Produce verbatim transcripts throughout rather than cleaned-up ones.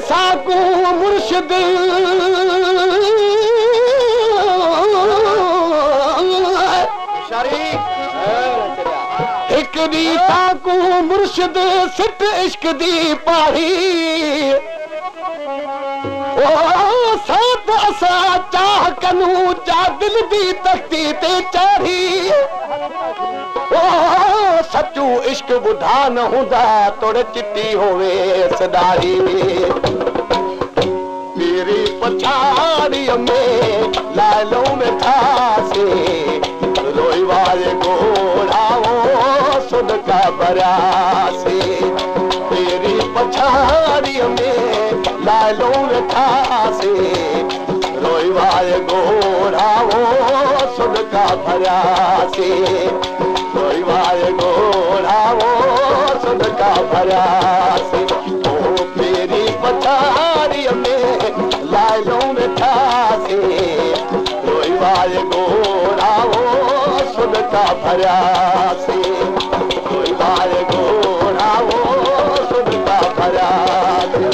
साकू मुर्शिद एक दी साकू मुर्शिद सिट इश्क दी पाड़ी ओ साथ असा चाह कनू चा दिल दी तख्ती ते चाढ़ी ओ सचू इश्क बुधा न हुंदा तोड़ चिट्टी होवे सदारी मेरी पछाड़ी में लालो में ठासे रोई वाले घोड़ाओ सुन का बरासे मेरी पछाड़ी में लालो में ठासे रोई वाले घोड़ाओ सुन का बरासे रोई वाले घोड़ाओ सुन का बरासे ओ मेरी पछाड़ी में लालो में ठासे रोई वाले घोड़ाओ सुन का भरासे रोई वाले घोड़ाओ सुन का भरासे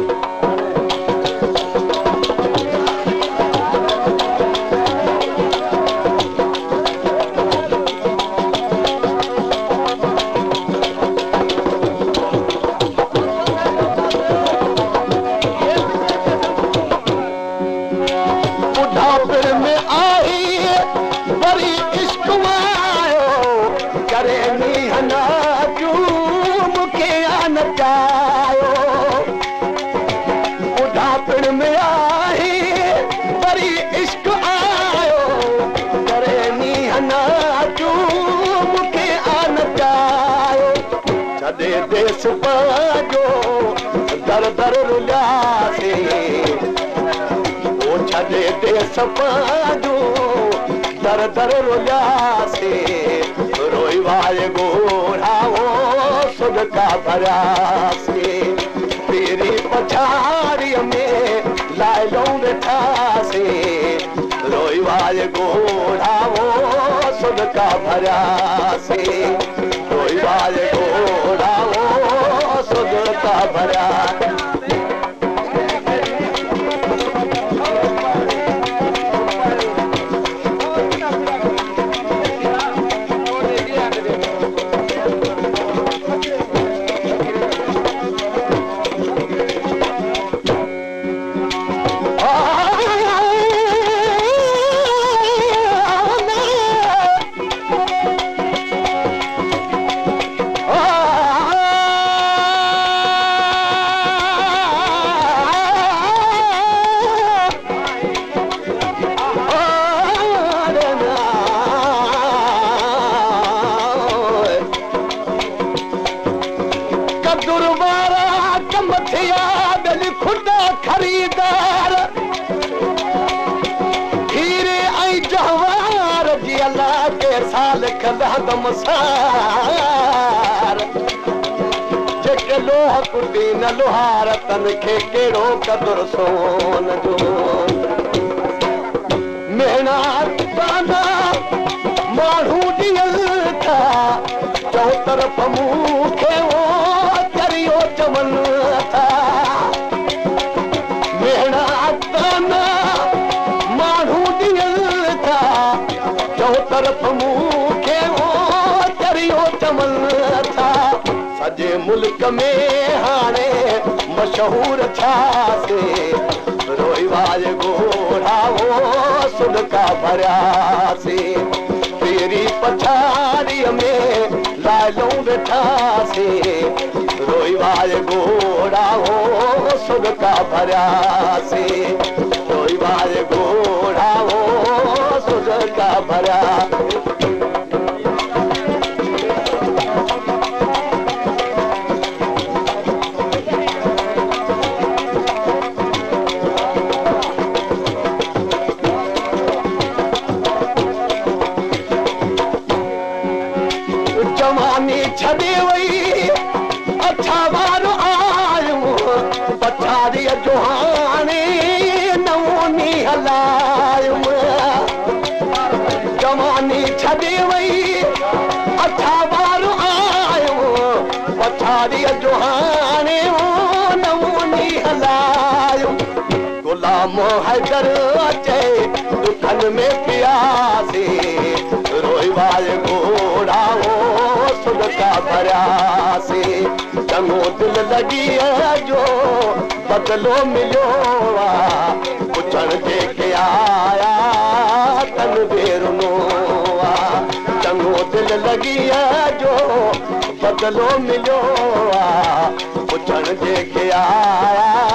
देश पाजो दर दर रुलियासे ओ छदे देश पाजो दर दर रुलियासे रोई वाले घोड़ाओ सुन का भरासे तेरी पछाड़ी में लालो बैठासे रोई वाले घोड़ाओ सुन का भरासे रोई वाले घोड़ाओ सुन का भरा खरीदार हीरे आई जवार जी अल्लाह के साल खदम सार जेके लोह कुटी न लोहार तन खे केड़ो कदर सोन जो मेहना ताना माण्हू ॾियल था चौ तरफ़ मूंखे वो चरियो चमन था तरफ मूंखे वो चरियो चमन था सॼे मुल्क में हाणे मशहूर थियासे रोई वाले घोड़ाओ सुन का भरियासे तेरी पछाड़ी में लालो बैठासे रोई वाले घोड़ाओ सुन का भरियासे रोई वाले घोड़ाओ सुन का भरा जवानी छॾे वई अच्छा वारो आयो पछाड़ीअ जो हाणे नवोनी हला इमाम हैदर अचे दुखन में पियासी रोई वाले घोड़ा हो सुलका भरियासी चङो दिल लगी जो बदलो मिलो पुछण जेके आया तन बेरुनो चङो दिल लगी जो बदलो मिलो पुछण जेके आया